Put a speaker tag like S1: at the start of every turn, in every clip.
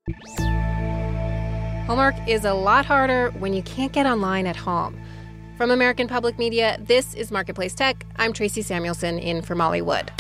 S1: Homework is a lot harder when you can't get online at home. From American Public Media, this is Marketplace Tech. I'm Tracy Samuelson in for Molly Wood.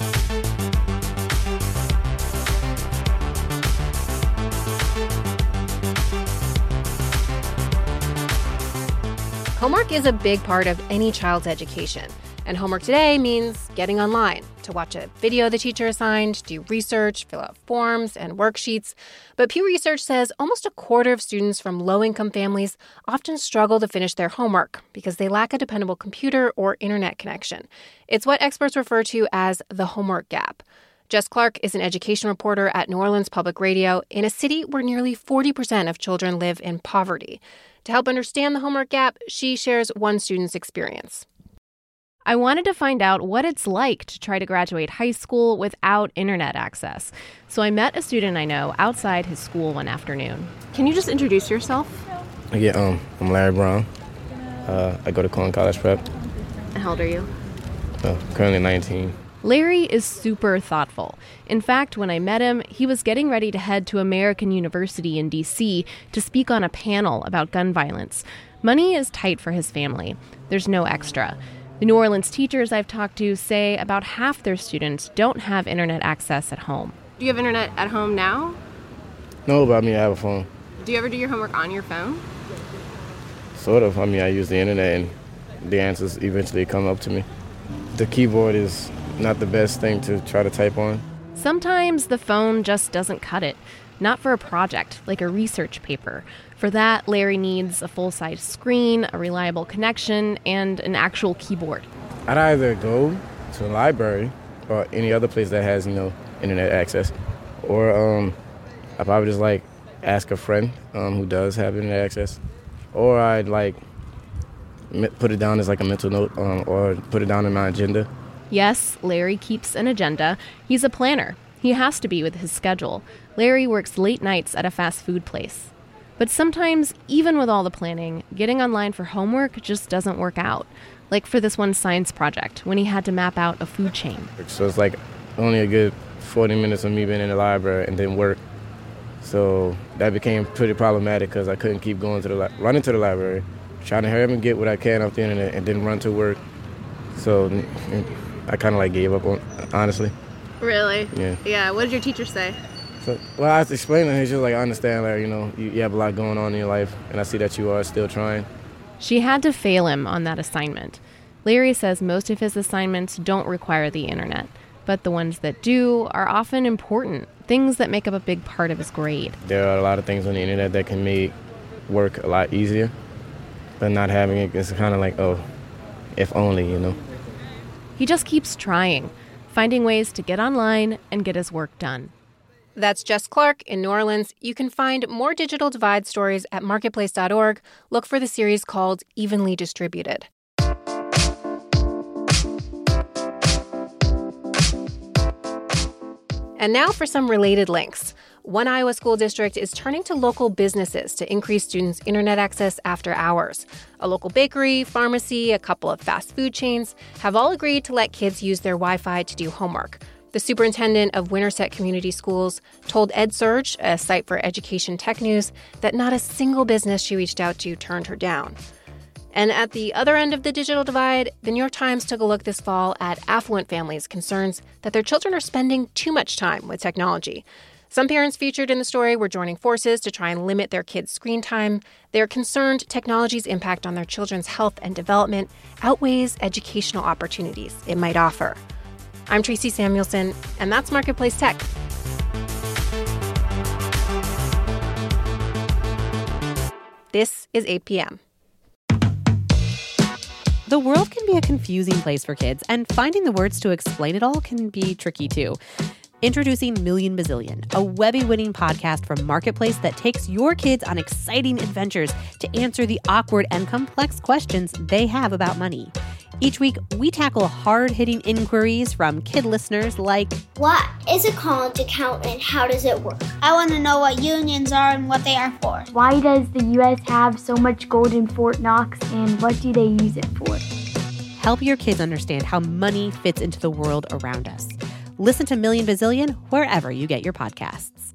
S1: Homework is a big part of any child's education. And homework today means getting online to watch a video the teacher assigned, do research, fill out forms and worksheets. But Pew Research says almost a quarter of students from low-income families often struggle to finish their homework because they lack a dependable computer or internet connection. It's what experts refer to as the homework gap. Jess Clark is an education reporter at New Orleans Public Radio in a city where nearly 40% of children live in poverty. To help understand the homework gap, she shares one student's experience.
S2: I wanted to find out what it's like to try to graduate high school without internet access. So I met a student I know outside his school one afternoon. Can you just introduce yourself?
S3: Yeah, I'm Larry Brown. I go to Cohen College Prep.
S2: How old are you?
S3: Currently 19.
S2: Larry is super thoughtful. In fact, when I met him, he was getting ready to head to American University in D.C. to speak on a panel about gun violence. Money is tight for his family. There's no extra. The New Orleans teachers I've talked to say about half their students don't have internet access at home. Do you have internet at home now?
S3: No, but I have a phone.
S2: Do you ever do your homework on your phone?
S3: Sort of. I use the internet and the answers eventually come up to me. The keyboard is not the best thing to try to type on.
S2: Sometimes the phone just doesn't cut it. Not for a project, like a research paper. For that, Larry needs a full-size screen, a reliable connection, and an actual keyboard.
S3: I'd either go to the library or any other place that has, internet access. Or I'd probably just, ask a friend who does have internet access. Or I'd, put it down as, a mental note or put it down in my agenda.
S2: Yes, Larry keeps an agenda. He's a planner. He has to be with his schedule. Larry works late nights at a fast food place. But sometimes, even with all the planning, getting online for homework just doesn't work out. Like for this one science project, when he had to map out a food chain.
S3: So it's only a good 40 minutes of me being in the library and then work. So that became pretty problematic because I couldn't keep going to running to the library, trying to hurry up and get what I can off the internet and then run to work. So I kind of gave up on, honestly.
S2: Really?
S3: Yeah.
S2: Yeah. What did your teacher say?
S3: Well, I explained to her, she's just I understand, Larry, you have a lot going on in your life, and I see that you are still trying.
S2: She had to fail him on that assignment. Larry says most of his assignments don't require the internet, but the ones that do are often important, things that make up a big part of his grade.
S3: There are a lot of things on the internet that can make work a lot easier, but not having it is kind of if only,
S2: He just keeps trying, finding ways to get online and get his work done.
S1: That's Jess Clark in New Orleans. You can find more digital divide stories at marketplace.org. Look for the series called Evenly Distributed. And now for some related links. One Iowa school district is turning to local businesses to increase students' internet access after hours. A local bakery, pharmacy, a couple of fast food chains have all agreed to let kids use their Wi-Fi to do homework. The superintendent of Winterset Community Schools told EdSurge, a site for education tech news, that not a single business she reached out to turned her down. And at the other end of the digital divide, the New York Times took a look this fall at affluent families' concerns that their children are spending too much time with technology. Some parents featured in the story were joining forces to try and limit their kids' screen time. They're concerned technology's impact on their children's health and development outweighs educational opportunities it might offer. I'm Tracy Samuelson, and that's Marketplace Tech. This is 8 p.m.
S4: The world can be a confusing place for kids, and finding the words to explain it all can be tricky too. Introducing Million Bazillion, a Webby-winning podcast from Marketplace that takes your kids on exciting adventures to answer the awkward and complex questions they have about money. Each week, we tackle hard-hitting inquiries from kid listeners like,
S5: what is a college account and how does it work? I want to know what unions are and what they are for.
S6: Why does the U.S. have so much gold in Fort Knox and what do they use it for?
S4: Help your kids understand how money fits into the world around us. Listen to Million Bazillion wherever you get your podcasts.